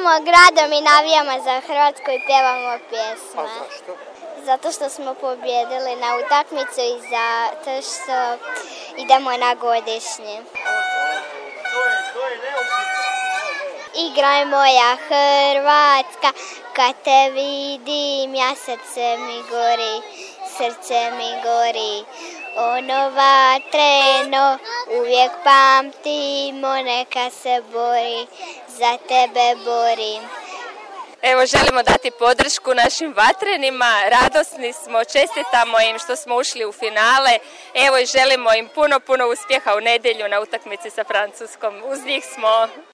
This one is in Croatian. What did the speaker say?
Hodamo gradom i navijamo za Hrvatsku i pjevamo pjesme. A zašto? Zato što smo pobjedili na utakmicu i zato što idemo na godišnji. To je neupitno. Igraj moja Hrvatska, kad te vidim, ja srce mi gori. Ono vatreno, uvijek pamtimo, neka se bori, za tebe borim. Evo, želimo dati podršku našim vatrenima, radosni smo, čestitamo im što smo ušli u finale. Evo i želimo im puno uspjeha u nedjelju na utakmici sa Francuskom. Uz njih smo.